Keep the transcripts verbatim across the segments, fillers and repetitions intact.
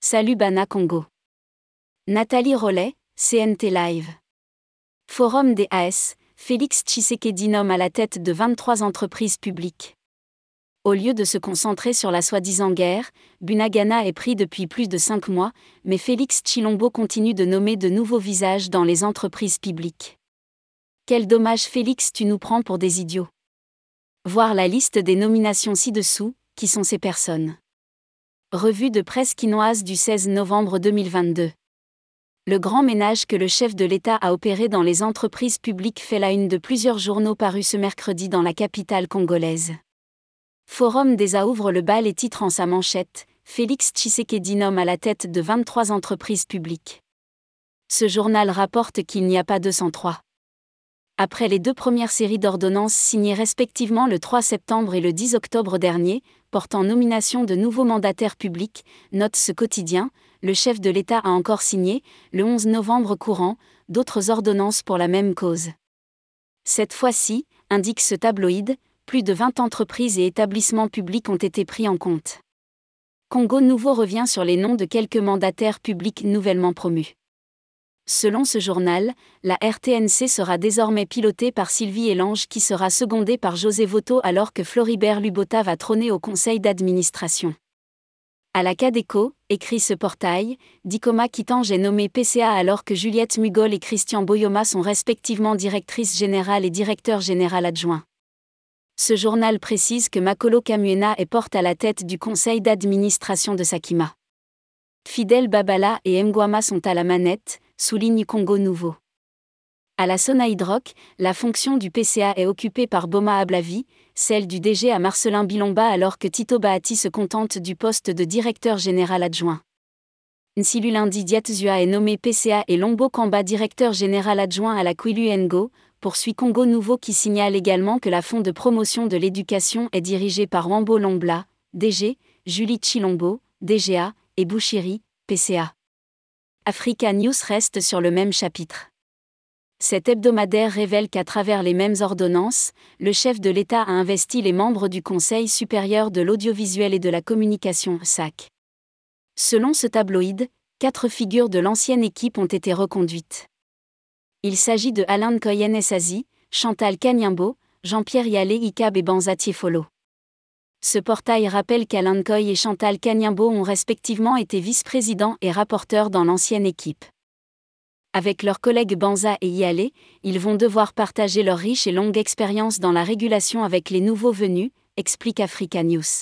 Salut Bana Congo. Nathalie Rollet, C N T Live. Forum des A S, Félix Tshisekedi nomme à la tête de vingt-trois entreprises publiques. Au lieu de se concentrer sur la soi-disant guerre, Bunagana est pris depuis plus de cinq mois, mais Félix Tshilombo continue de nommer de nouveaux visages dans les entreprises publiques. Quel dommage Félix, tu nous prends pour des idiots. Voir la liste des nominations ci-dessous, qui sont ces personnes. Revue de presse quinoise du seize novembre deux mille vingt-deux. Le grand ménage que le chef de l'État a opéré dans les entreprises publiques fait la une de plusieurs journaux parus ce mercredi dans la capitale congolaise. Forum des A ouvre le bal et titre en sa manchette « Félix Tshisekedi nomme à la tête de vingt-trois entreprises publiques ». Ce journal rapporte qu'il n'y a pas deux cent trois. Après les deux premières séries d'ordonnances signées respectivement le trois septembre et le dix octobre dernier, portant nomination de nouveaux mandataires publics, note ce quotidien, le chef de l'État a encore signé, le onze novembre courant, d'autres ordonnances pour la même cause. Cette fois-ci, indique ce tabloïd, plus de vingt entreprises et établissements publics ont été pris en compte. Congo Nouveau revient sur les noms de quelques mandataires publics nouvellement promus. Selon ce journal, la R T N C sera désormais pilotée par Sylvie Elange qui sera secondée par José Voto alors que Floribert Lubota va trôner au conseil d'administration. À la Cadeco, écrit ce portail, Dikoma Kitange est nommée P C A alors que Juliette Mugol et Christian Boyoma sont respectivement directrice générale et directeur général adjoint. Ce journal précise que Makolo Kamuena est porte à la tête du conseil d'administration de Sakima. Fidel Babala et Mgwama sont à la manette, souligne Congo Nouveau. À la Sonaïdroc, la fonction du P C A est occupée par Boma Ablavi, celle du D G à Marcelin Bilomba alors que Tito Bahati se contente du poste de directeur général adjoint. Nsilulindi Diatzua est nommé P C A et Lombo Kamba directeur général adjoint à la Kwilu Ngo, poursuit Congo Nouveau qui signale également que la Fonds de promotion de l'éducation est dirigée par Wambo Lombla, D G, Julie Tshilombo, D G A, et Bouchiri, P C A. Africa News reste sur le même chapitre. Cet hebdomadaire révèle qu'à travers les mêmes ordonnances, le chef de l'État a investi les membres du Conseil supérieur de l'audiovisuel et de la communication, S A C. Selon ce tabloïd, quatre figures de l'ancienne équipe ont été reconduites. Il s'agit de Alain Nkoyen Essazi, Chantal Kanyimbo, Jean-Pierre Yalé Ikab et Banza Tiefolo. Ce portail rappelle qu'Alain Nkoy et Chantal Kanyimbo ont respectivement été vice-présidents et rapporteurs dans l'ancienne équipe. Avec leurs collègues Banza et Yalé, ils vont devoir partager leur riche et longue expérience dans la régulation avec les nouveaux venus, explique Africa News.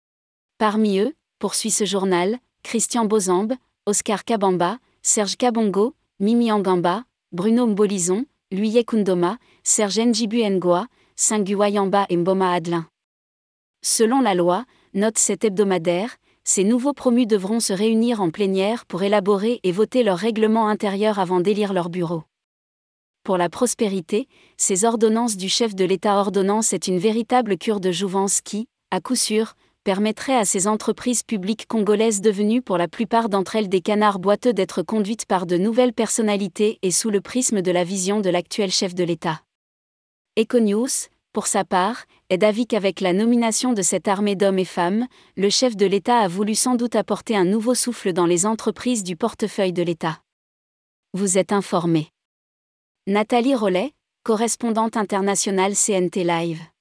Parmi eux, poursuit ce journal, Christian Bozambe, Oscar Kabamba, Serge Kabongo, Mimi Angamba, Bruno Mbolizon, Luye Kundoma, Serge Njibu Ngoa, Singu Wayamba et Mboma Adelin. Selon la loi, note cet hebdomadaire, ces nouveaux promus devront se réunir en plénière pour élaborer et voter leur règlement intérieur avant d'élire leur bureau. Pour la prospérité, ces ordonnances du chef de l'État ordonnance est une véritable cure de jouvence qui, à coup sûr, permettrait à ces entreprises publiques congolaises devenues pour la plupart d'entre elles des canards boiteux d'être conduites par de nouvelles personnalités et sous le prisme de la vision de l'actuel chef de l'État. Econews, pour sa part, est d'avis qu'avec la nomination de cette armée d'hommes et femmes, le chef de l'État a voulu sans doute apporter un nouveau souffle dans les entreprises du portefeuille de l'État. Vous êtes informé. Nathalie Rollet, correspondante internationale C N T Live.